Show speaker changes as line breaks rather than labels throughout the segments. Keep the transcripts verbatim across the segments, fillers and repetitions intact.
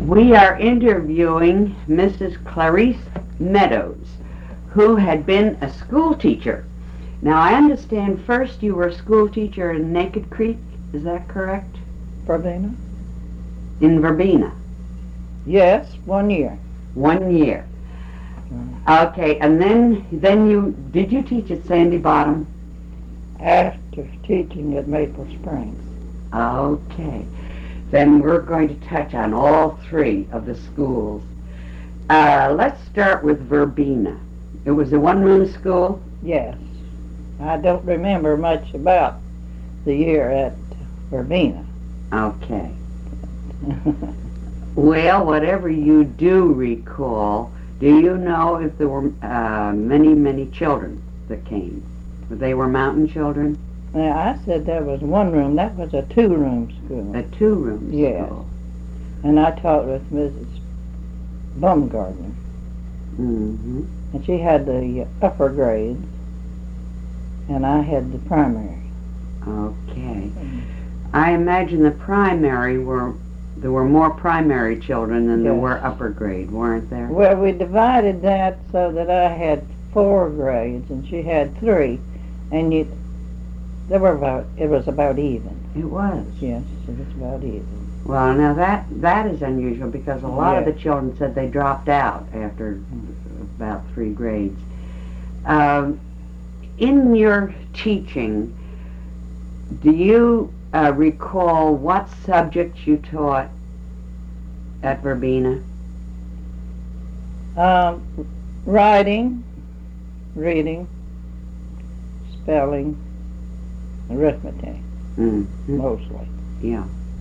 We are interviewing Missus Clarice Meadows, who had been a school teacher. Now, I understand first you were a school teacher in Naked Creek. Is that correct?
Verbena?
In Verbena.
Yes, one year.
One year. Mm. Okay, and then then you did you teach at Sandy Bottom?
After teaching at Maple Springs.
Okay. Then we're going to touch on all three of the schools. Uh, let's start with Verbena. It was a one-room school?
Yes. I don't remember much about the year at Verbena.
Okay. Well, whatever you do recall, do you know if there were uh, many, many children that came? They were mountain children?
Now, I said there was one room. That was a two-room school.
A two-room
yes.
school?
And I taught with Missus Baumgartner.
Mm-hmm.
And she had the upper grades, and I had the primary.
Okay. I imagine the primary were, there were more primary children than
yes.
there were upper grade, weren't there?
Well, we divided that so that I had four grades and she had three, and you, there were about, it was about even.
It was?
Yes, it was about even.
Well, now that that is unusual because a lot
yes.
of the children said they dropped out after about three grades. Um, in your teaching, do you uh, recall what subjects you taught at Verbena?
Um, writing, reading, spelling, arithmetic,
mm-hmm.
mostly.
Yeah.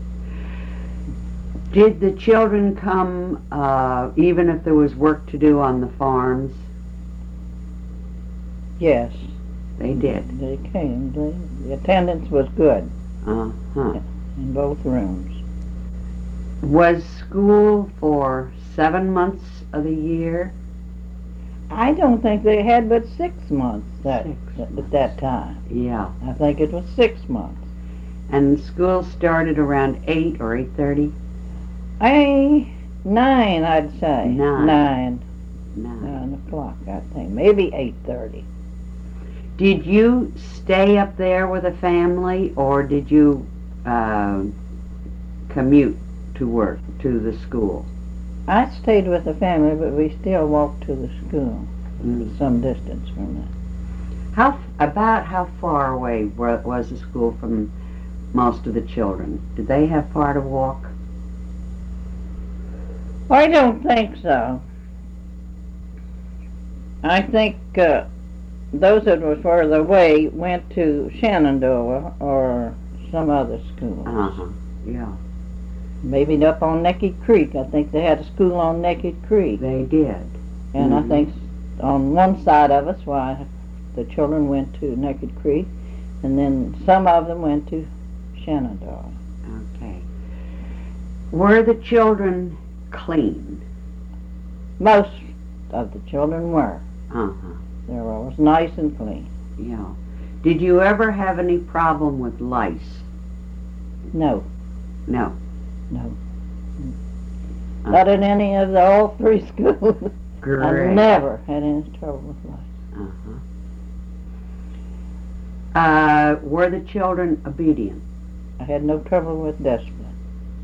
Did the children come uh, even if there was work to do on the farms?
Yes.
They did?
They came. They, the attendance was good.
Uh-huh.
In both rooms.
Was school for seven months of the year?
I don't think they had but six months that
six
at
months.
that time.
Yeah.
I think it was six months.
And school started around eight or eight thirty?
I nine, I'd say.
Nine.
Nine.
Nine.
Nine o'clock, I think. Maybe eight thirty.
Did you stay up there with a family, or did you uh, commute to work, to the school?
I stayed with the family, but we still walked to the school,
Mm.
some distance from it.
How about how far away was the school from most of the children? Did they have far to walk?
I don't think so. I think uh, those that were further away went to Shenandoah or some other school.
Uh-huh, yeah.
Maybe up on Naked Creek. I think they had a school on Naked Creek.
They did.
And
mm-hmm.
I think on one side of us, why, the children went to Naked Creek, and then some of them went to Shenandoah.
Okay. Were the children clean?
Most of the children were.
Uh-huh.
They were always nice and clean.
Yeah. Did you ever have any problem with lice?
No.
No.
No.
Uh-huh.
Not in any of the all three schools.
Great.
I never had any trouble with lice.
Uh-huh. Uh, were the children obedient?
I had no trouble with discipline.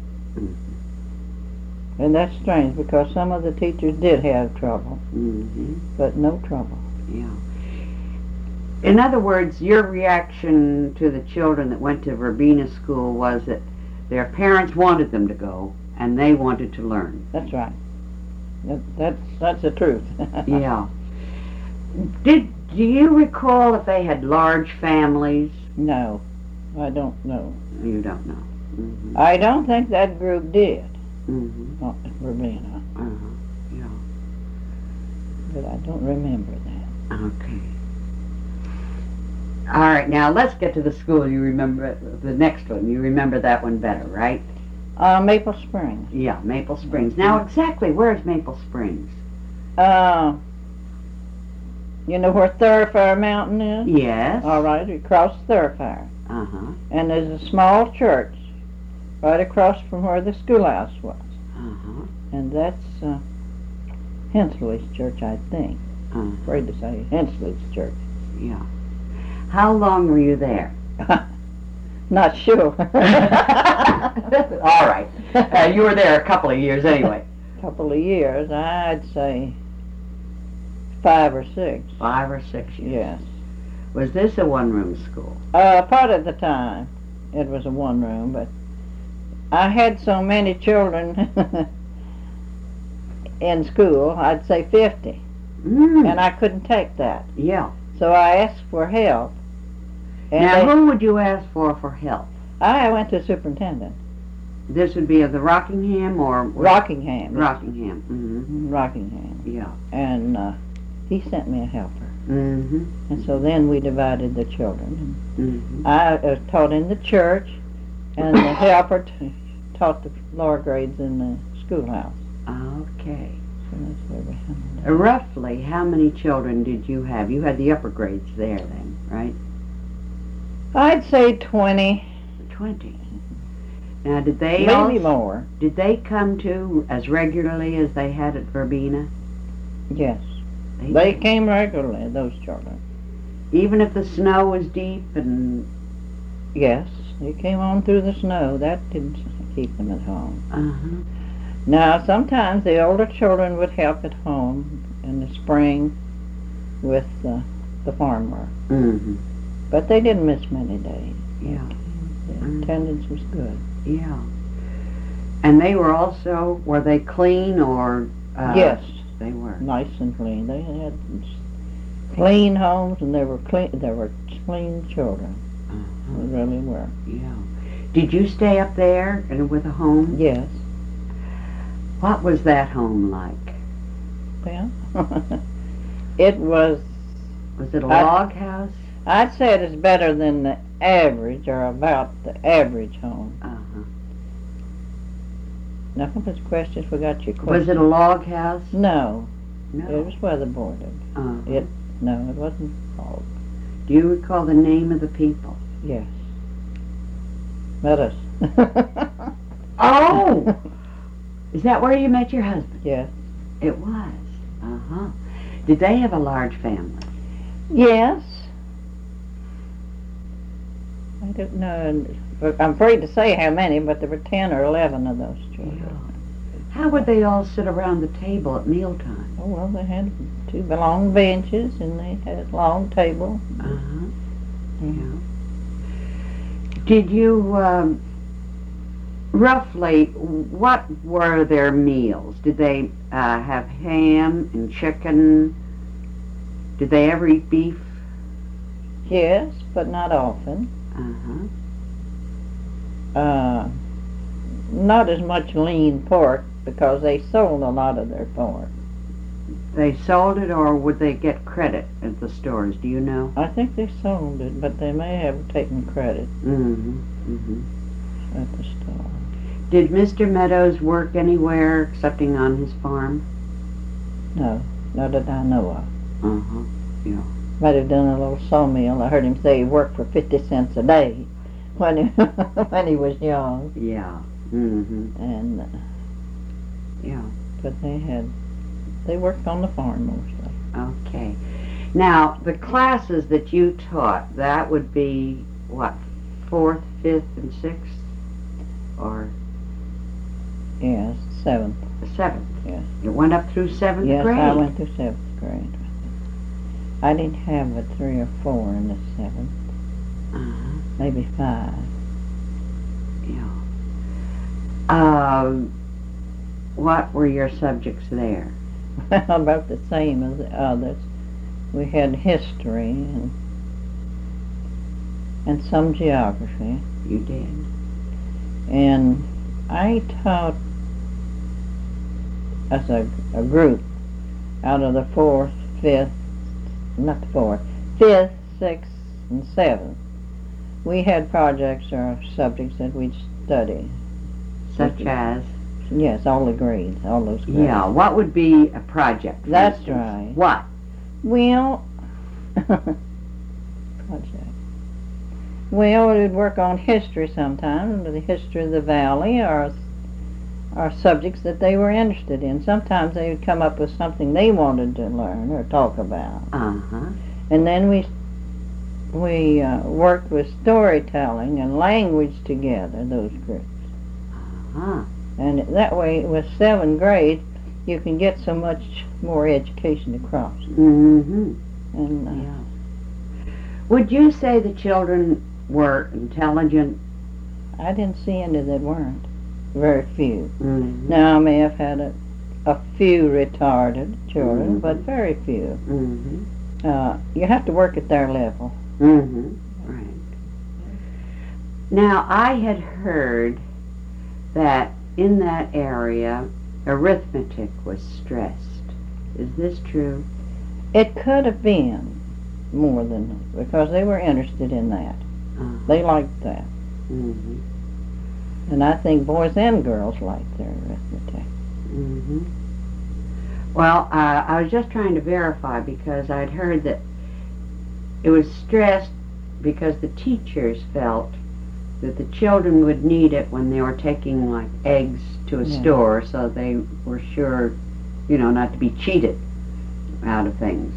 Mm-hmm.
And that's strange because some of the teachers did have trouble,
mm-hmm.
but no trouble.
Yeah. In other words, your reaction to the children that went to Verbena school was that their parents wanted them to go and they wanted to learn.
That's right. That, that's that's the truth.
Yeah. Did do you recall if they had large families?
No, I don't know.
You don't know. Mm-hmm.
I don't think that group did.
Mm-hmm.
Oh, Verbena.
Uh-huh. Yeah.
But I don't remember that.
Okay. All right, now let's get to the school you remember, the next one. You remember that one better, right?
Uh, Maple Springs.
Yeah, Maple Springs. Now, exactly where is Maple Springs?
Uh, you know where Thoroughfare Mountain is?
Yes.
All right, across Thoroughfare.
Uh-huh.
And there's a small church right across from where the schoolhouse was.
Uh-huh.
And that's uh, Hensley's church, I think.
Uh-huh.
Afraid to say Hensley's church.
Yeah. How long were you there?
Not sure.
All right. Uh, you were there a couple of years anyway.
Couple of years, I'd say five or six.
Five or six years.
Yes.
Was this a one-room school?
Uh, part of the time, it was a one room, but I had so many children in school, I'd say fifty,
Mm.
and I couldn't take that.
Yeah.
So I asked for help. And
Now,
they,
who would you ask for for help?
I went to the superintendent,
This would be of the Rockingham or
Rockingham.
Rockingham. Mm-hmm.
Rockingham.
Yeah.
And uh, he sent me a helper.
Mm-hmm.
And so then we divided the children.
Mm-hmm.
I uh, taught in the church, and the helper t- taught the lower grades in the schoolhouse.
Okay.
So that's where we handled it.
Uh, roughly, how many children did you have? You had the upper grades there then, right?
I'd say twenty,
Twenty. Now, did they
maybe
also,
more.
did they come to as regularly as they had at Verbena?
Yes, they
did.
came regularly. Those children.
Even if the snow was deep and
Yes, they came on through the snow. That didn't keep them at home.
uh-huh.
Now, sometimes the older children would help at home in the spring with uh, the farm work,
Mm-hmm.
but they didn't miss many days.
Yeah.
The
Mm.
attendance was good.
Yeah. And they were also, were they clean or? Uh,
Yes,
They were.
nice and clean. They had clean homes, and they were clean. They were clean children.
Uh-huh.
They really were.
Yeah. Did you stay up there and with a home?
Yes.
What was that home like?
Well, it was.
Was it a
I-
log house?
I'd say it is better than the average, or about the average home.
Uh-huh.
Now, what was the question? Forgot your question.
Was it a log house?
No,
No.
it was weatherboarded.
Uh-huh.
It no, it wasn't log.
Do you recall the name of the people?
Yes. Meadows.
Oh! Is that where you met your husband?
Yes.
It was. Uh-huh. Did they have a large family?
Yes. I don't know. I'm afraid to say how many, but there were ten or eleven of those children.
How would they all sit around the table at mealtime?
Oh, well, they had two long benches, and they had a long table.
Uh-huh.
Mhm.
Yeah. Did you, um, roughly, what were their meals? Did they uh, have ham and chicken? Did they ever eat beef?
Yes, but not often.
Uh-huh.
Uh, not as much lean pork, because they sold a lot of their pork.
They sold it, or would they get credit at the stores? Do you know?
I think they sold it, but they may have taken credit
Mm-hmm. Mm-hmm.
at the store.
Did Mister Meadows work anywhere excepting on his farm?
No, not that I know of.
Uh-huh. Yeah.
Might have done a little sawmill. I heard him say he worked for fifty cents a day when he, when he was young.
Yeah. Mm-hmm.
And uh,
Yeah.
but they had they worked on the farm mostly.
Okay. Now, the classes that you taught, that would be, what, fourth, fifth, and sixth? Or
Yes, seventh.
seventh?
Yes.
It went up through seventh
Yes,
grade?
I went through seventh grade. I didn't have a three or four in the seventh,
Uh-huh.
maybe five.
Yeah. Um, what were your subjects there?
About the same as the others. We had history and and some geography.
You did.
And I taught as a, a group out of the fourth, fifth, not the fourth, fifth, sixth, and seventh. We had projects or subjects that we'd study.
Such as?
Yes, all the grades, all those grades.
Yeah. What would be a project? for
That's
instance?
right.
What?
Well, project. Well, we'd work on history sometimes, the history of the valley, or or subjects that they were interested in. Sometimes they would come up with something they wanted to learn or talk about.
Uh-huh.
And then we we uh, worked with storytelling and language together, those groups.
Uh-huh.
And that way, with seventh grade, you can get so much more education across.
Mm-hmm.
And uh,
Yeah. Would you say the children were intelligent?
I didn't see any that weren't. Very few.
Mm-hmm.
Now I may have had a, a few retarded children,
Mhm.
but very few.
Mm-hmm.
Uh, you have to work at their level.
Mm-hmm. Right. Now, I had heard that in that area, arithmetic was stressed. Is this true?
It could have been more than because they were interested in that.
Uh-huh.
They liked that.
Mm-hmm.
And I think boys and girls liked their arithmetic.
Mm-hmm. Well, uh, I was just trying to verify because I'd heard that it was stressed because the teachers felt that the children would need it when they were taking like eggs to a
Yeah.
store, so they were sure, you know, not to be cheated out of things.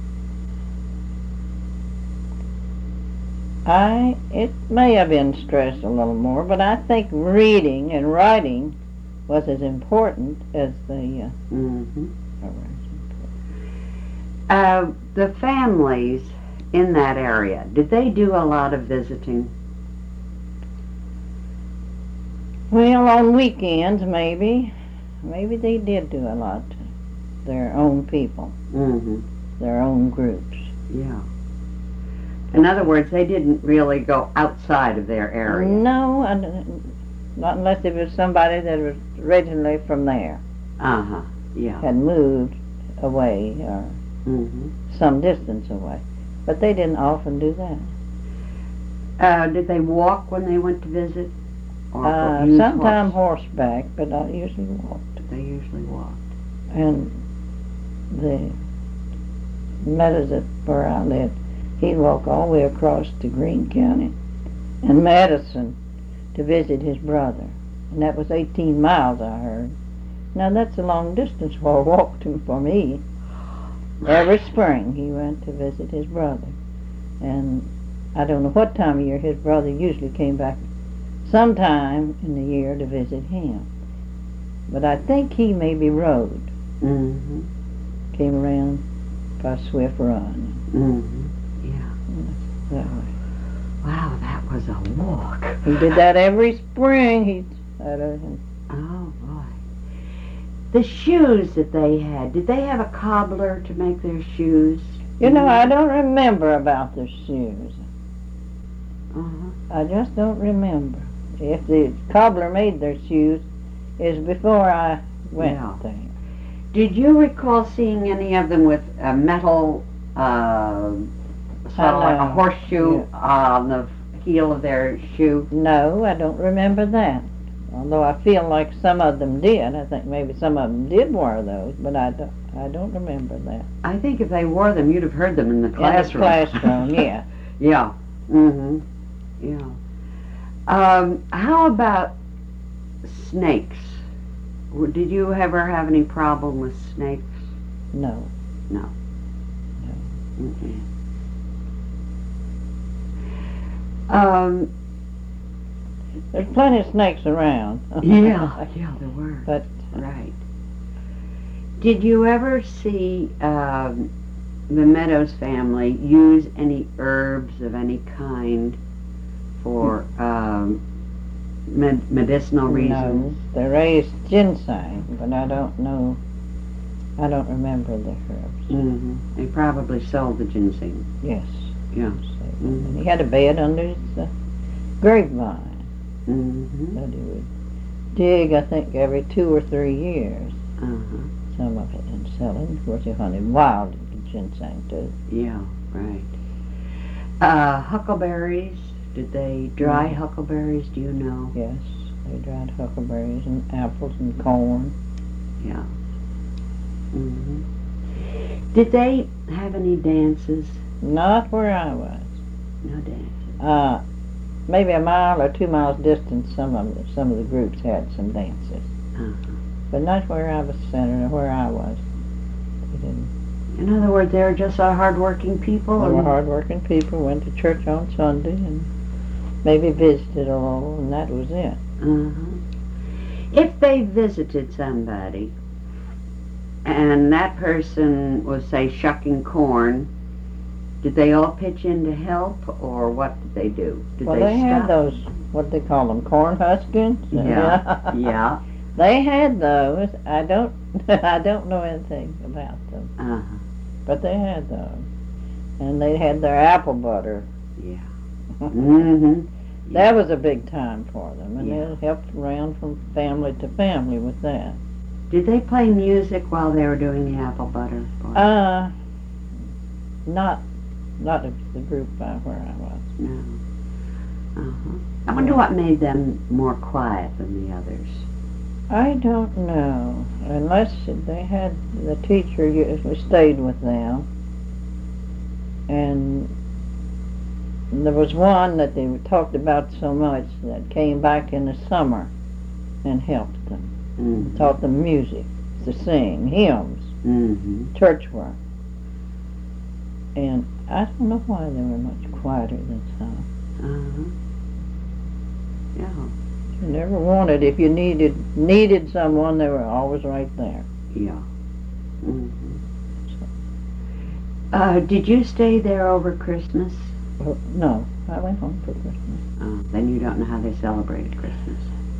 I it may have been stressed a little more, but I think reading and writing was as important as the uh,
Mm-hmm.
arithmetic.
Uh, the families in that area, did they do a lot of visiting?
Well, on weekends maybe, maybe they did do a lot. Their own people,
Mm-hmm.
their own groups.
Yeah. In other words, they didn't really go outside of their area.
No, I don't- not unless it was somebody that was originally from there,
Uh-huh. Yeah.
had moved away or
Mm-hmm.
some distance away. But they didn't often do that.
Uh, did they walk when they went to visit? Or
Uh,
use
sometime
horse?
horseback, but I usually walked.
They usually walked.
And the meadows that where I lived, he'd walk all the way across to Greene County and Madison to visit his brother. And that was eighteen miles, I heard. Now that's a long distance for a walk to, for me. Every spring he went to visit his brother. And I don't know what time of year his brother usually came back sometime in the year to visit him. But I think he maybe rode,
Mm-hmm.
came around by Swift Run
Mm-hmm. Yeah.
that way.
Wow, that was a walk.
He did that every spring. He had a,
Oh, boy. The shoes that they had, did they have a cobbler to make their shoes?
you know, I don't remember about the shoes.
Uh-huh.
I just don't remember. If the cobbler made their shoes, is before I went
Yeah.
there.
Did you recall seeing any of them with a metal, uh, sort of like a
know.
horseshoe on the heel of their shoe?
No, I don't remember that. Although I feel like some of them did. I think maybe some of them did wear those, but I don't, I don't remember that.
I think if they wore them, you'd have heard them in the classroom.
In the classroom, yeah.
Yeah. Mm-hmm. Yeah. Um, how about snakes? W- Did you ever have any problem with snakes?
No.
Mm-mm. Um,
There's plenty of snakes around.
yeah, yeah, there were.
But
Right. Did you ever see um, the Meadows family use any herbs of any kind for um, med- medicinal reasons?
no, they raised ginseng, but I don't know. I don't remember the herbs.
Hmm. They probably sold the ginseng.
Yes.
Yeah.
And he had a bed under his uh, grapevine
Mm-hmm.
that he would dig, I think, every two or three years,
Uh-huh.
some of it, and sell it. Of course, he hunted wild ginseng, too.
Yeah, right. Uh, huckleberries. Did they dry
Mhm.
huckleberries? Do you know?
Yes, they dried huckleberries and apples and corn.
Yeah. Hmm. Did they have any dances?
Not where I was.
No dances.
Uh, maybe a mile or two miles distance, some of the, some of the groups had some dances.
Uh-huh.
But not where I was centered or where I was. They didn't.
In other words, they were just uh, hardworking people.
They
and
were hardworking people, went to church on Sunday and maybe visited a little, and that was it.
Uh-huh. If they visited somebody and that person was, say, shucking corn, did they all pitch in to help, or what did they do? Did
Well,
they,
they
stop?
had those, what they call them, corn huskins.
Yeah, yeah.
They had those. I don't, I don't know anything about them,
Uh-huh.
but they had those, and they had their apple butter.
Yeah. Mm-hmm.
That was a big time for them, and
Yeah.
they helped around from family to family with that.
Did they play music while they were doing the apple butter? Or-
Uh, not, not of the group by where I was.
No. Uh-huh. I wonder what made them more quiet than the others.
I don't know, unless they had the teacher usually stayed with them, and there was one that they talked about so much that came back in the summer and helped them,
Mm-hmm.
taught them music, to sing, hymns,
Mm-hmm.
church work. And I don't know why they were much quieter than some.
Uh-huh. Yeah.
You never wanted, if you needed needed someone, they were always right there.
Yeah. Mm-hmm. Uh, did you stay there over Christmas?
Well, no, I went home for Christmas.
Oh, then you don't know how they celebrated Christmas.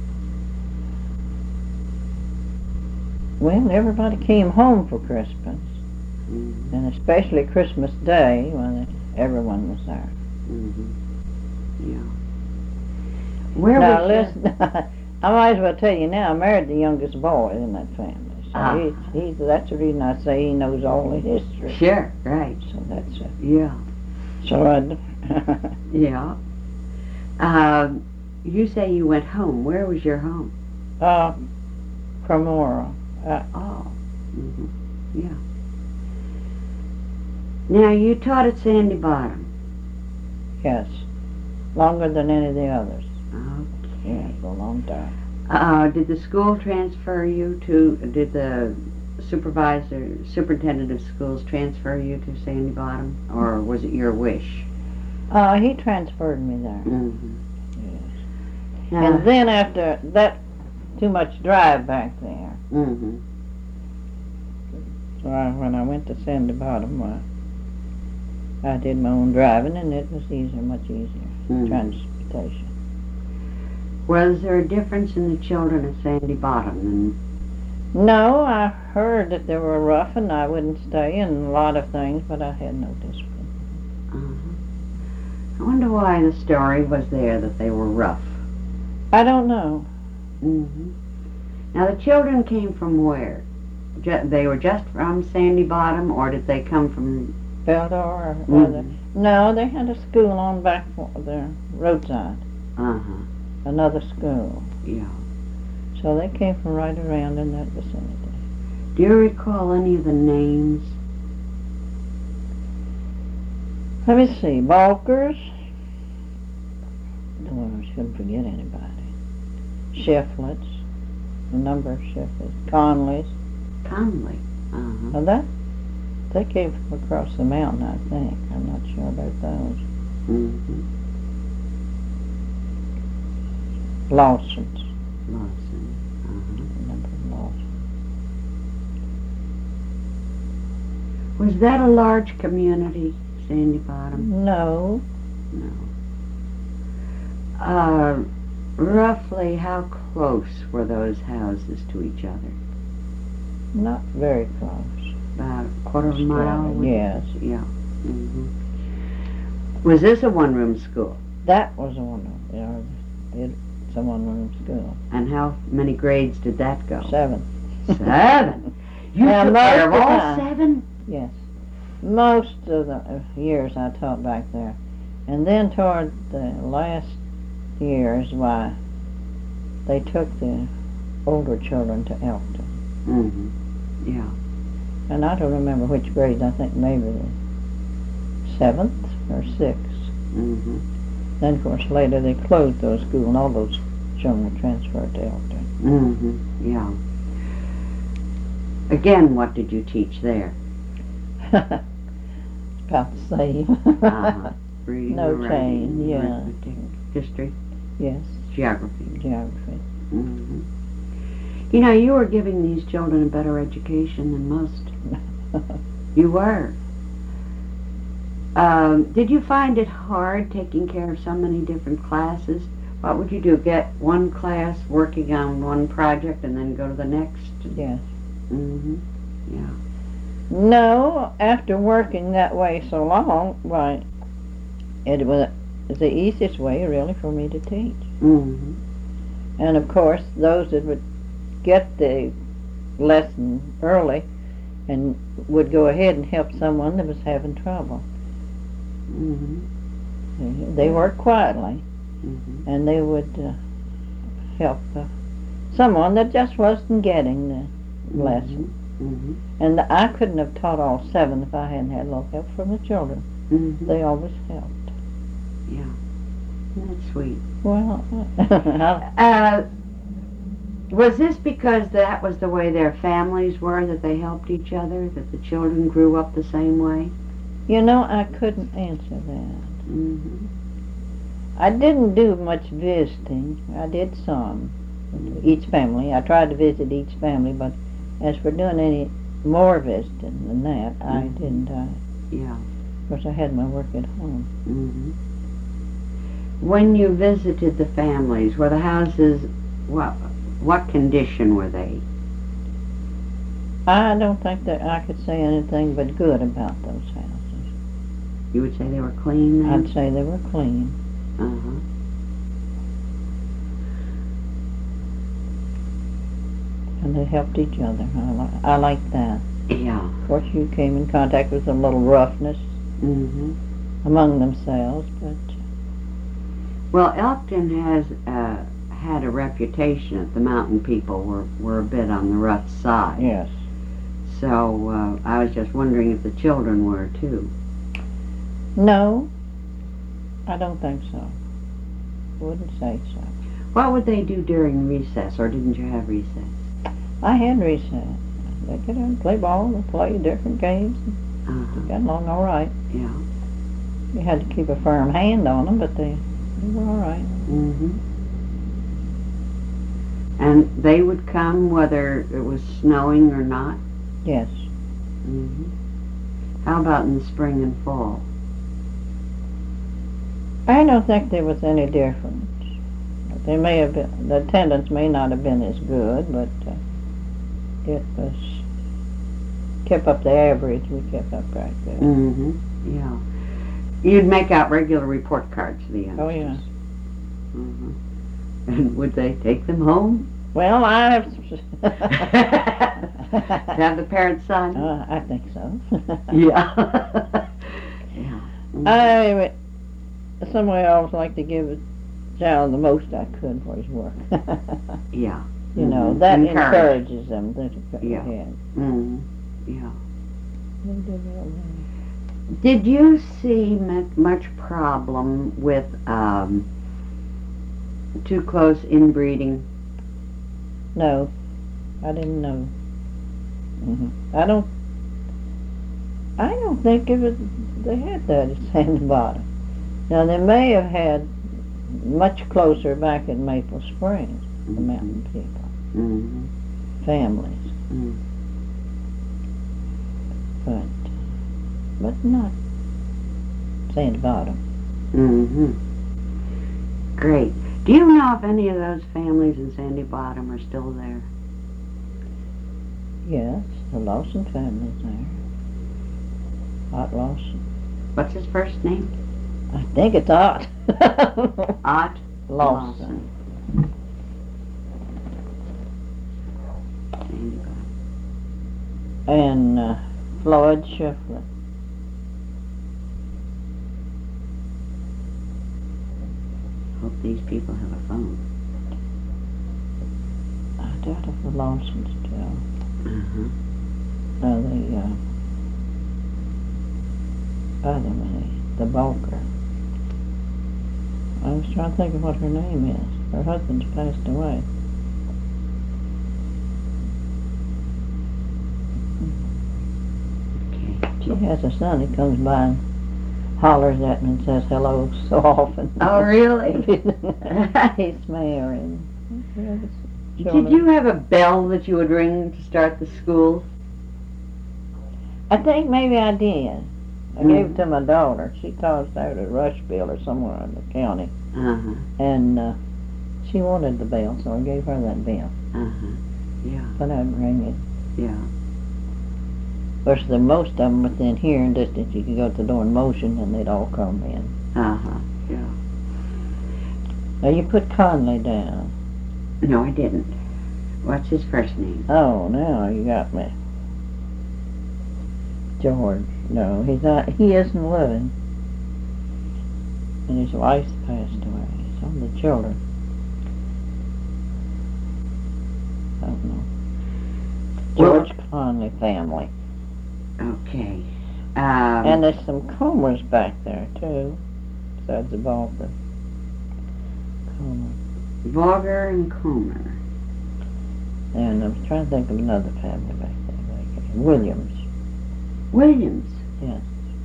Well, everybody came home for Christmas,
Mm-hmm.
and especially Christmas Day when everyone was there.
Mm-hmm. Yeah. Where
Now,
was
listen, I might as well tell you now, I married the youngest boy in that family. So
Ah.
he's, he's, that's the reason I say he knows all the history.
you? Sure, right.
So that's it.
Yeah.
So I,
Yeah. Um, you say you went home. Where was your home?
uh, Cremora. Uh,
Oh. Mm-hmm. Yeah. Now, you taught at Sandy Bottom.
yes, longer than any of the others.
Okay.
Yeah, for a long time.
Uh, did the school transfer you to, did the supervisor, superintendent of schools transfer you to Sandy Bottom? Or was it your wish?
Uh, he transferred me there.
Mm-hmm.
Yes.
Now,
And then after that, too much drive back there.
mm-hmm.
So I, when I went to Sandy Bottom, I, I did my own driving, and it was easier, much easier,
Mhm.
transportation.
Was there a difference in the children at Sandy Bottom?
No, I heard that they were rough, and I wouldn't stay in a lot of things, but I had no discipline.
And, uh-huh. I wonder why the story was there that they were rough.
I don't know.
Mm-hmm. Now, the children came from where? Ju- they were just from Sandy Bottom, or did they come from...
Beldor or
Mhm.
other. No, they had a school on back for the roadside,
Uh-huh.
another school.
Yeah.
So they came from right around in that vicinity.
Do you recall any of the names?
Let me see, Balkers. Oh, I shouldn't forget anybody. Shiflets, a number of Shiflets. Conleys.
Conley. Uh-huh.
Now that, they came from across the mountain, I think. I'm not sure about those.
Mm-hmm.
Lawsons,
Lawson. Uh-huh.
a number of Lawsons.
Was that a large community, Sandy Bottom?
No,
No. Uh, roughly how close were those houses to each other?
not very close.
About a quarter of a mile? would-
Yes,
Yeah. Mm-hmm. Was this a one-room school?
that was one of them. It, it's a one-room school.
And how many grades did that go?
Seven.
Seven? You
Now,
took
most
care of
of the
all
time-
seven?
Yes. Most of the uh, years I taught back there. And then toward the last years, why, they took the older children to Elkton.
Mm-hmm. Yeah.
And I don't remember which grades. I think maybe the seventh or sixth.
Mm-hmm.
Then, of course, later they closed those schools, and all those children were transferred to Elkton.
Mm-hmm. Yeah. Again, what did you teach there?
About the same.
uh-huh. Reading,
No
or writing,
change, yeah.
arithmetic, history,
Yes,
geography.
geography.
Mm-hmm. You know, you were giving these children a better education than most. You were. Um, did you find it hard taking care of so many different classes? What would you do? Get one class working on one project and then go to the next?
Yes.
Mm-hmm. Yeah.
No, after working that way so long, why, it was the easiest way really for me to teach.
Mm-hmm.
And of course, those that would get the lesson early and would go ahead and help someone that was having trouble.
Mm-hmm.
They worked quietly,
mm-hmm.
and they would uh, help uh, someone that just wasn't getting the lesson.
Mm-hmm.
And I couldn't have taught all seven if I hadn't had a little help from the children.
Mm-hmm.
They always helped.
Yeah. That's sweet.
Well,
uh, was this because that was the way their families were, that they helped each other, that the children grew up the same way?
you know, I couldn't answer that.
Mm-hmm.
I didn't do much visiting. I did some. Each family. I tried to visit each family, but as for doing any more visiting than that, I
Mm-hmm.
didn't. Uh,
Yeah.
of course, I had my work at home.
Mm-hmm. When you visited the families, were the houses, what, what condition were they?
I don't think that I could say anything but good about those houses.
You would say they were clean then?
I'd say they were clean.
Uh-huh.
And they helped each other. I, li- I like that.
Yeah.
Of course, you came in contact with a little roughness
Mm-hmm.
among themselves, but
Well, Elkton has uh, had a reputation that the mountain people were, were a bit on the rough side.
yes.
So uh, I was just wondering if the children were too.
No, I don't think so. Wouldn't say so.
What would they do during recess, or didn't you have recess?
I had recess. They get out and play ball and play different games.
Uh-huh.
Got along all right.
Yeah.
You had to keep a firm hand on them, but they, they were all right.
Mm-hmm. And they would come whether it was snowing or not?
Yes.
Mm-hmm. How about in the spring and fall?
I don't think there was any difference. They may have been, the attendance may not have been as good, but uh, it was, kept up the average. We kept up right there.
Mm-hmm. Yeah. You'd make out regular report cards for the youngsters.
Oh, yeah.
Mm-hmm. And would they take them home?
Well, I have...
Have the parents sign them?
Uh, I think so.
Yeah. Yeah. Mhm.
I, some way I always like to give a child the most I could for his work.
Yeah.
You know,
Mhm.
that
Encourage.
encourages them to go
Yeah.
ahead.
Mm. Yeah.
They did real well.
Did you see mu- much problem with um, too close inbreeding?
No, I didn't know. hmm I don't. I don't think it was. They had that at Sandy Bottom. Now they may have had much closer back in Maple Springs, the
Mhm.
mountain people,
Mm-hmm.
families,
Mm.
but but not Sandy Bottom.
Mm-hmm. Great. Do you know if any of those families in Sandy Bottom are still there?
Yes, the Lawson family's there. Ot Lawson.
What's his first name?
I think it's Ot.
Ott
Lawson.
Sandy Bottom.
And uh, Floyd Schiffler.
Hope these people have a phone.
I doubt if the Lawsons still.
Uh-huh.
No, the uh, other one, the Bulker. I was trying to think of what her name is. Her husband's passed away. has a son that comes by and hollers at me and says hello so often.
Oh, really?
He's married.
Did you have a bell that you would ring to start the school?
I think maybe I did. I
Mm.
gave it to my daughter. She taught us out at Rushville or somewhere in the county.
Uh-huh.
And uh, she wanted the bell, so I gave her that bell.
Uh-huh. Yeah.
But I'd ring it.
Yeah.
Of course, the most of them within hearing distance, you could go to the door in motion and they'd all come in.
Uh-huh. Yeah.
Now, you put Conley down.
No, I didn't. What's his first name?
Oh, now you got me. George. No, he's not. He isn't living. And his wife's passed away. Some of the children. I don't know.
Well-
George Conley family.
Okay. Um,
And there's some Comers back there, too. Besides the Balker. Comer.
Vauger and Comer.
And I'm trying to think of another family back there. Like Williams.
Williams.
Yes.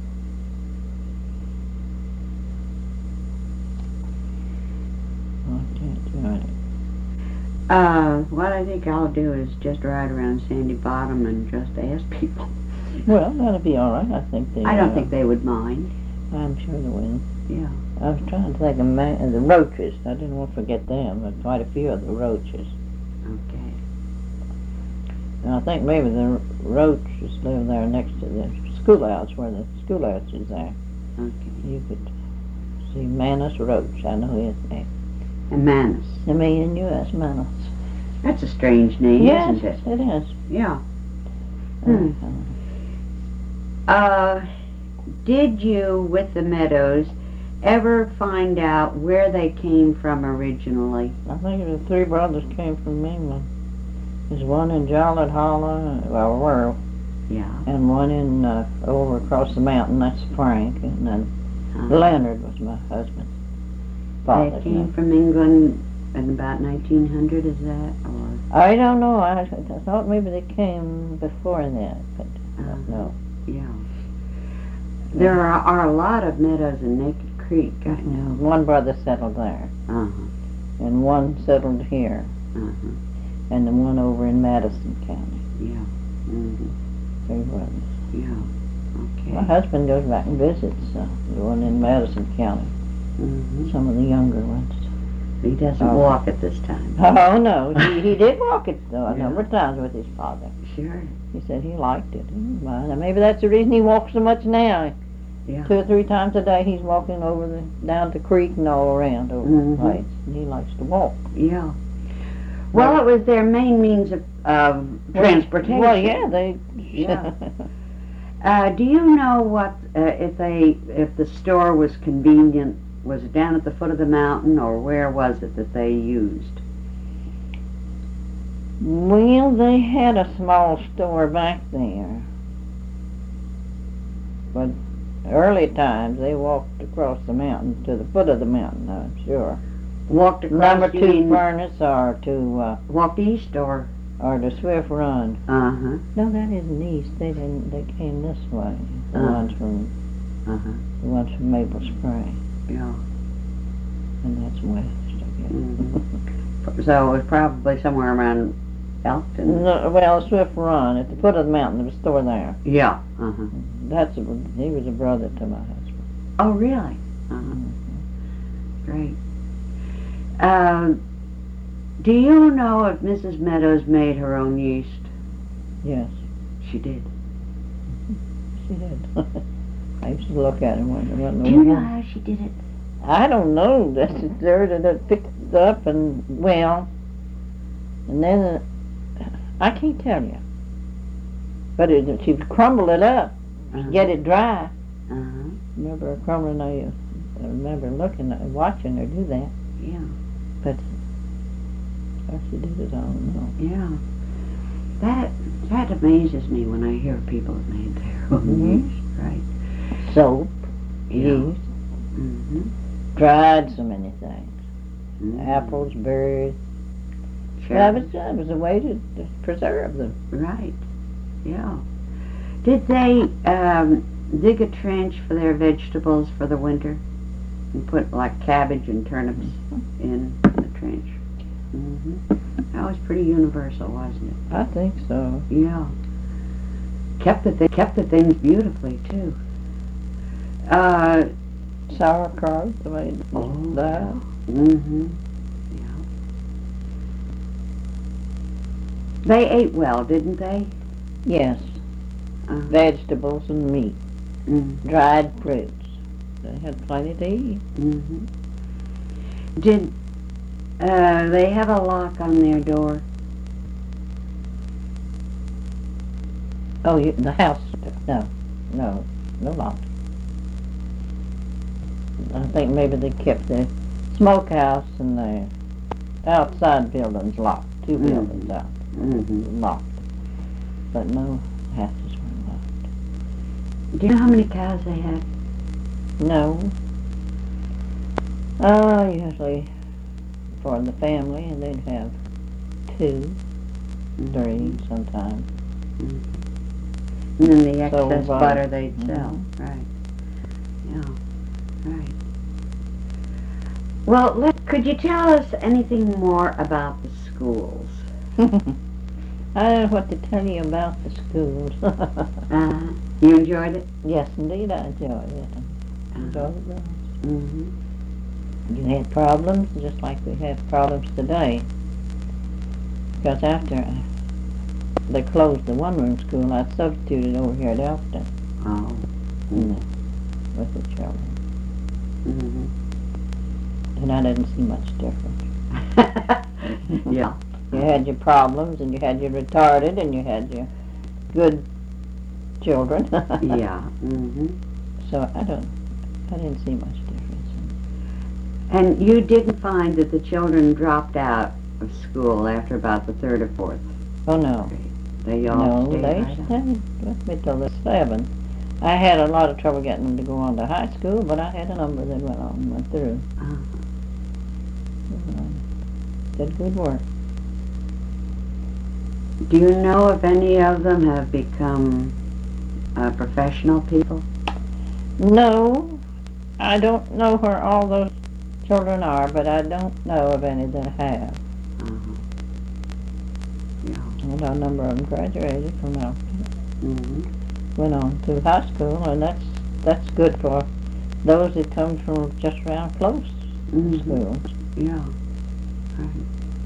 I can't join it.
Uh, what I think I'll do is just ride around Sandy Bottom and just ask people.
Well, that'll be all right. I think they.
I don't
uh,
think they would mind.
I'm sure they will.
Yeah.
I was trying to think of ma- the Roaches. I didn't want to forget them, but quite a few of the Roaches.
Okay.
And I think maybe the Roaches live there next to the schoolhouse, where the schoolhouse is there.
Okay.
You could see Manus Roach. I know his name.
And Manus.
I mean, in U S Manus.
That's a strange name,
Yes,
isn't it?
it is.
Yeah. Hmm.
Uh,
Uh, did you, with the Meadows, ever find out where they came from originally?
I think the three brothers came from England. There's one in Jolliet Hollow, well, were,
Yeah.
and one in uh, over across the mountain. That's Frank, and then
Uh,
Leonard was my husband's
they
father.
came from England in about nineteen hundred, is that? Or
I don't know. I, I thought maybe they came before that, but I
Uh,
don't know.
yeah. There are, are a lot of meadows in Naked Creek, I know.
One brother settled there,
Uh-huh.
and one settled here,
Uh-huh.
and the one over in Madison County.
Yeah. Mm-hmm.
Three brothers.
Yeah. Okay.
My husband goes back and visits uh, the one in Madison County.
Mm-hmm.
Some of the younger ones.
He doesn't
Oh.
walk at this time.
Oh no, he, he did walk it though a
Yeah.
number of times with his father.
Sure.
He said he liked it. He didn't mind. And maybe that's the reason he walks so much now.
Yeah.
Two or three times a day he's walking over the down the creek and all around over
Mhm.
the place. And he likes to walk.
Yeah. Well, it was their main means of, of transportation.
Well, yeah, they.
Yeah. Uh, do you know what uh, if they if the store was convenient? Was it down at the foot of the mountain, or where was it that they used?
Well, they had a small store back there, but early times they walked across the mountain to the foot of the mountain. I'm sure.
Walked across.
Number
you
two
mean
furnace or to uh,
walked east or?
or to Swift Run.
Uh huh.
No, that isn't east. They didn't. They came this way. The
Uh.
ones from
Uh huh.
the ones from Maple Spring,
Yeah.
and that's west. I guess.
Mhm. So it was probably somewhere around Elkton.
No, well, Swift Run at the foot of the mountain. There was a store there.
Yeah. Uh huh.
That's a, he was a brother to my husband.
Oh, really? Uh huh. Great. Um, do you know if Missus Meadows made her own yeast?
Yes,
She did.
she did. I used to look at it and wonder what.
Do you know how she did it?
I don't know. That's there that that picked it up and well, and then uh, I can't tell you. But it, she crumbled it up,
Uh-huh.
get it dry.
Uh huh.
Remember her crumbling? I, I remember looking at watching her do that.
Yeah.
But how she did it, I don't know.
Yeah. That that amazes me when I hear people that made their own
Mhm.
yeast. Right.
Soap,
Yeah.
yeast,
Mm-hmm.
dried so many things.
Mm-hmm.
Apples, berries.
Sure.
That was, that was a way to, to preserve them.
Right. Yeah. Did they um, dig a trench for their vegetables for the winter and put like cabbage and turnips in the trench? Hmm That was pretty universal, wasn't it?
I think so.
Yeah. Kept the th- kept the things beautifully too. Uh,
Sauerkraut, I mean,
oh,
that.
Mm-hmm. Yeah. They ate well, didn't they?
Yes,
Uh,
vegetables and meat,
mm-hmm.
dried fruits. They had plenty to eat.
Mm-hmm. Did uh, they have a lock on their door?
Oh, you, the house? No, no, no lock. I think maybe they kept the smokehouse and the outside buildings locked. Two
Mhm.
buildings out
Mm-hmm.
locked, but no houses were locked.
Do you know how many cows they had?
No. Uh, usually for the family, and they'd have two, three sometimes.
Mm-hmm. And then the
So
excess
butter.
butter they'd sell.
Mhm.
Right. Yeah. Right. Well, let, could you tell us anything more about the schools?
I don't know what to tell you about the schools.
Uh, you enjoyed it?
Yes, indeed, I enjoyed it. I enjoyed it. Well.
Mm-hmm.
You had problems just like we have problems today. Because after they closed the one-room school, I substituted over here at Elkton
Oh.
mm. with the children.
Mm-hmm.
And I didn't see much difference.
Yeah.
You had your problems, and you had your retarded, and you had your good children.
Yeah. Mm-hmm.
So I don't, I didn't see much difference.
And you didn't find that the children dropped out of school after about the third or fourth
Oh no,
grade? They all
no,
stayed
they
right on.
stayed with me till the seven. I had a lot of trouble getting them to go on to high school, but I had a number that went on and went through.
Uh-huh.
And did good work.
Do you know if any of them have become uh, professional people?
No, I don't know where all those children are, but I don't know of any that have.
Uh-huh. Yeah.
And a number of them graduated from Elkton,
Mm-hmm.
went on to high school, and that's that's good for those that come from just around close
Mm-hmm.
schools.
Yeah. Right.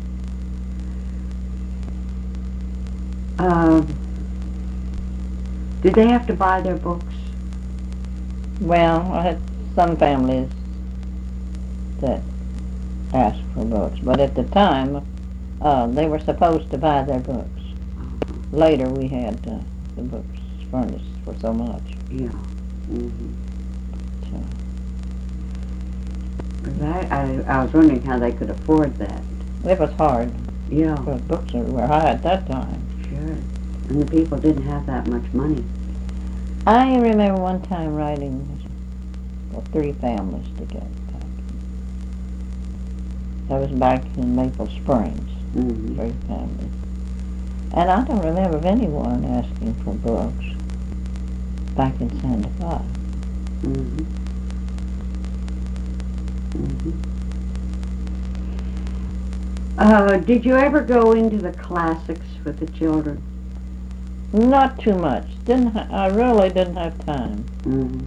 Um, did they have to buy their books?
Well, I had some families that asked for books, but at the time, uh, they were supposed to buy their books.
Uh-huh.
Later, we had uh, the books furnished for so much.
Yeah. Mm-hmm.
So,
'Cause I, I, I was wondering how they could afford that.
it was hard,
Yeah.
because books were high at that time.
Sure. And the people didn't have that much money.
I remember one time writing for three families to get back. That was back in Maple Springs,
Mm-hmm.
three families. And I don't remember of anyone asking for books back in seventy-five.
Mm-hmm. Mm-hmm. Uh, did you ever go into the classics with the children?
Not too much. Didn't ha- I really didn't have time.
Mm-hmm.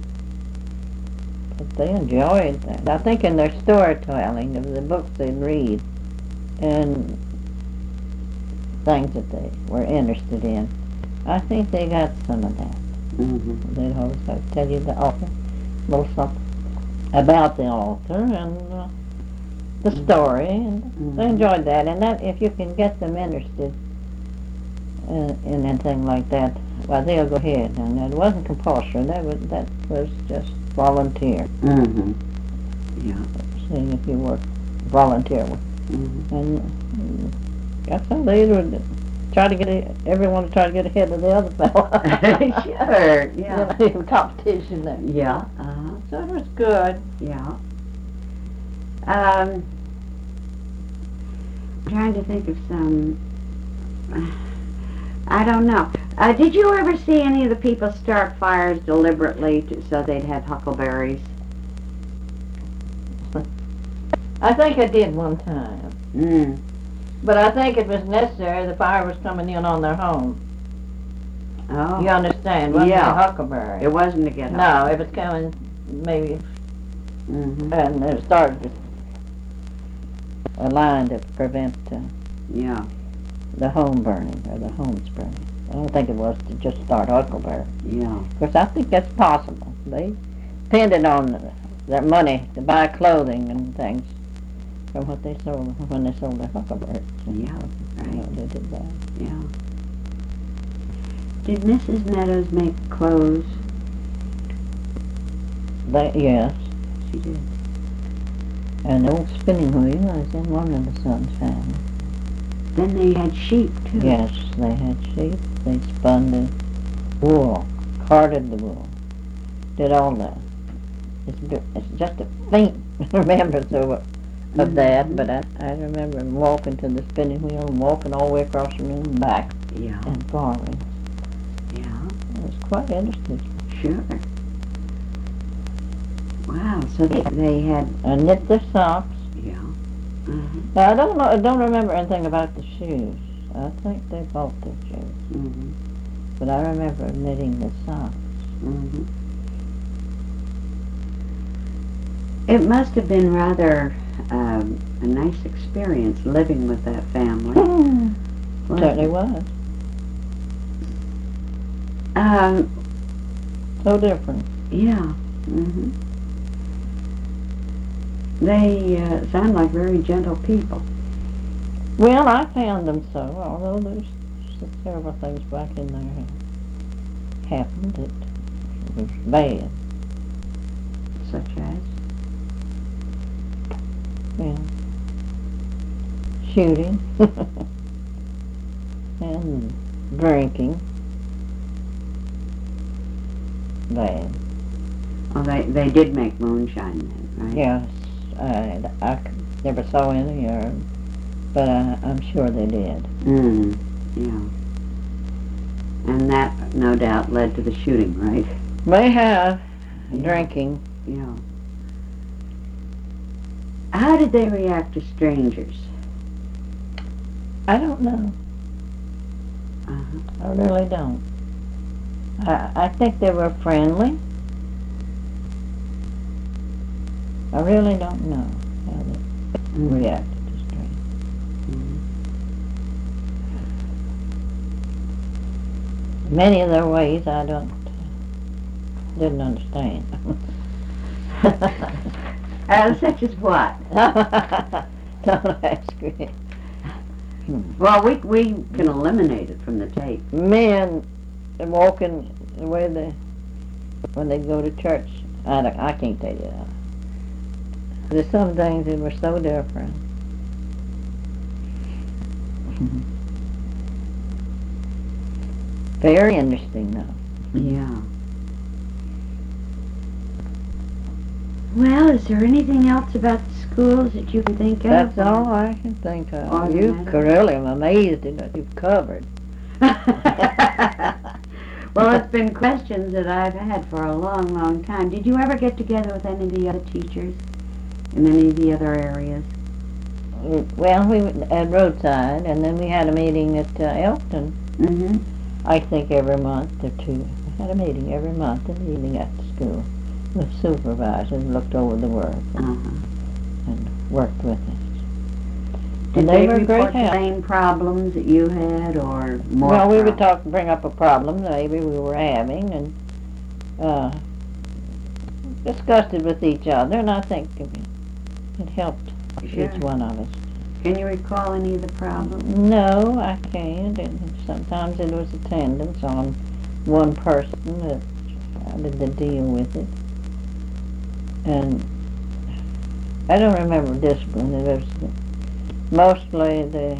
But they enjoyed that. I think in their storytelling of the books they'd read and things that they were interested in, I think they got some of that.
Mm-hmm.
They'd always have to tell you the author, a little something about the author and uh, the story, and
Mhm.
they enjoyed that. And that, if you can get them interested in, in anything like that, well, they'll go ahead. And it wasn't compulsory. That was that was just volunteer.
Mm-hmm. Yeah.
Seeing if you work volunteer with.
Mm-hmm.
And mm, that's how they would try to get a, everyone to try to get ahead of the other fellow.
Sure. Yeah.
You know, competition there.
Yeah. Uh-huh.
So it was good.
Yeah. Um, trying to think of some. I don't know. Uh, did you ever see any of the people start fires deliberately to, so they'd have huckleberries?
I think I did one time.
Mm.
But I think it was necessary. The fire was coming in on their home.
Oh.
You understand? Wasn't
Yeah.
a huckleberry.
It wasn't to get
No, it was coming maybe,
Mm-hmm.
and it started a line to prevent uh,
Yeah.
the home burning or the homes burning. I don't think it was to just start huckleberry.
Yeah.
Of course, I think that's possible. They depended on their money to buy clothing and things from what they sold when they sold their huckleberries.
Yeah,
You know,
right.
they did that.
Yeah. Did Missus Meadows make clothes?
They, yes,
She did.
and the old spinning wheel was in one of the son's family.
Then they had sheep too.
Yes, they had sheep. They spun the wool, carded the wool, did all that. It's, b- it's just a faint remembrance of, of
Mhm.
that, but I, I remember walking to the spinning wheel and walking all the way across the room and back
Yeah.
and forward.
Yeah.
It was quite interesting.
Sure. Wow. So they, they had.
And knit their socks.
Yeah. Mm-hmm.
Now, I don't know. I don't remember anything about the shoes. I think they bought their shoes,
Mm-hmm.
but I remember knitting the socks.
Mm-hmm. It must have been rather um, a nice experience living with that family. wasn't
Certainly
it?
was.
Um,
So different.
yeah. Mm-hmm. They uh, sound like very gentle people.
Well, I found them so, although there's s- several things back in there that happened that was bad.
Such as?
Well, shooting and drinking. Bad.
Oh, they, they did make moonshine then, right?
Yes, I, I c- never saw any, or, but I, I'm sure they did.
Mm, yeah. And that, no doubt, led to the shooting, right?
May have
Yeah.
drinking.
Yeah. How did they react to strangers?
I don't know.
Uh-huh.
I really don't. I, I think they were friendly. I really don't know how they
Mm.
reacted to strangers.
Mm.
Many of their ways I don't didn't understand.
Uh, such as what?
Don't ask me.
Well, we we can eliminate it from the tape.
Men walking the way they when they go to church. I don't, I can't tell you that. There's some things that were so different. Very interesting, though.
Yeah. Well, is there anything else about the schools that you can think of?
That's all I can think of.
All
You
that.
really am amazed at what you've covered.
Well, it's been questions that I've had for a long, long time. Did you ever get together with any of the other teachers in any of the other areas?
Well, we were at Roadside, and then we had a meeting at uh, Elkton.
Mm-hmm.
I think every month or two. We had a meeting every month in the evening at the school. The supervisors looked over the work and,
Uh-huh.
and worked with us.
Did
And
they,
they were great
report the
help.
same problems that you had, or more?
Well, we would
problems?
talk, bring up a problem maybe we were having, and uh, discussed it with each other, and I think it, it helped
Sure.
each one of us.
Can you recall any of the problems?
No, I can't, and sometimes it was attendance on one person that I did the deal with it. And I don't remember discipline. It was mostly the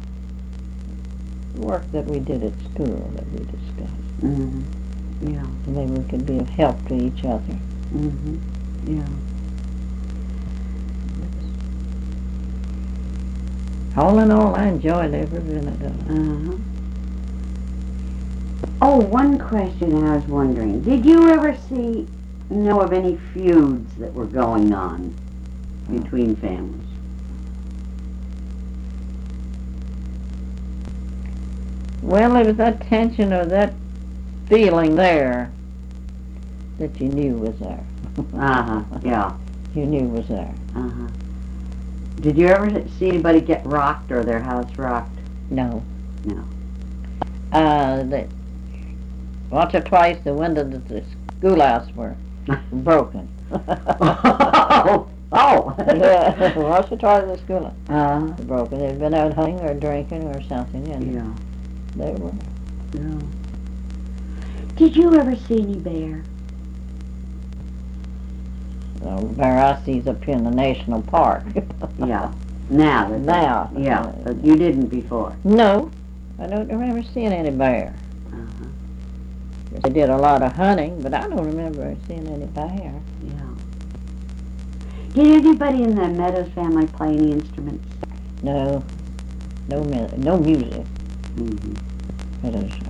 work that we did at school that we discussed.
Mm-hmm. Yeah.
And maybe we could be of help to each other.
Mm-hmm. Yeah.
All in all, I enjoyed every minute of it.
Uh-huh. Oh, one question I was wondering. Did you ever see, know of any feuds that were going on between families?
Well, there was that tension or that feeling there that you knew was there.
Uh-huh, yeah.
You knew was there.
Uh-huh. Did you ever see anybody get rocked or their house rocked?
No.
No.
Uh, the, once or twice the windows of the schoolhouse were broken.
Oh! Oh!
Yeah, once or twice the schoolhouse
Uh,
were broken. They'd been out hunting or drinking or something, and
yeah.
they were.
Yeah. Did you ever see any bear?
Well, the bear I see's up here in the national park.
Yeah. Now. that-
Now.
Yeah, but you didn't before.
No, I don't remember seeing any bear.
Uh-huh.
They did a lot of hunting, but I don't remember seeing any bear.
Yeah. Did anybody in the Meadows family play any instruments?
No, no, mu- no music.
Mm-hmm.
It is.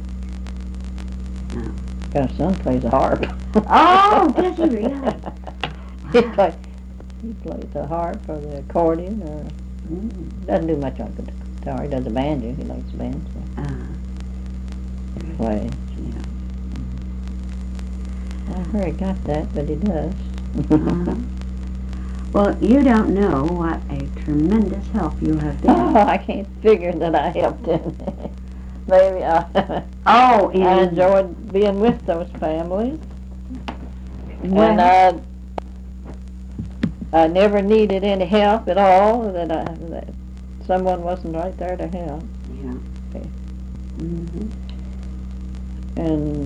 No.
Got a son plays a harp.
Oh, does he really?
he plays. He plays the harp or the accordion, or
Mm.
doesn't do much on the guitar. He does a banjo. He likes banjo.
Uh,
Play.
yeah.
I heard he got that, but he does.
Uh-huh. Well, you don't know what a tremendous help you have been.
Oh, I can't figure that I helped him. Maybe I,
Oh,
I
in,
enjoyed being with those families,
well,
and I I never needed any help at all. That I that someone wasn't right there to help,
yeah.
Okay.
Mm-hmm.
and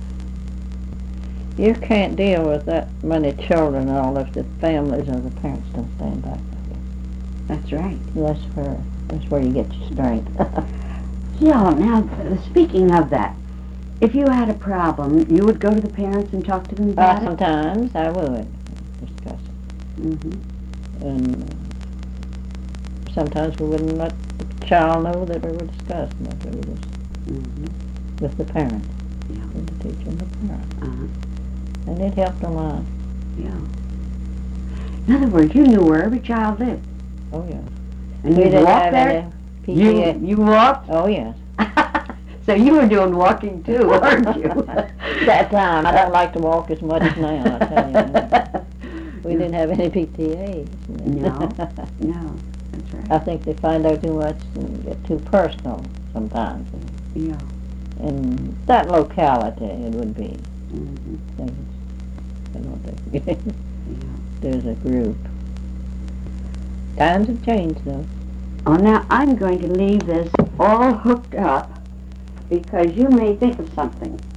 you can't deal with that many children and all if the families or the parents don't stand by.
That's right.
That's where that's where you get your strength.
Yeah, now, uh, speaking of that, if you had a problem, you would go to the parents and talk to them
Uh,
about it?
sometimes I would discuss it,
Mm-hmm.
and uh, sometimes we wouldn't let the child know that we were discussing it. We were just
Mm-hmm.
with the parent,
Yeah.
with the teacher and the parent,
Uh-huh.
and it helped a lot.
Yeah. In other words, you knew where every child lived.
Oh yeah.
And
We
you
didn't
walked
have
there?
any P T A.
You, you walked?
Oh yes.
So you were doing walking too, weren't you?
That time, I don't like to walk as much as now. I tell you, we didn't have any P T As.
No. No, that's right.
I think they find out too much and get too personal sometimes.
Yeah.
In that locality, it would be.
Mm-hmm.
Things, I don't think.
Yeah.
There's a group. Times have changed though.
Oh, now I'm going to leave this all hooked up because you may think of something.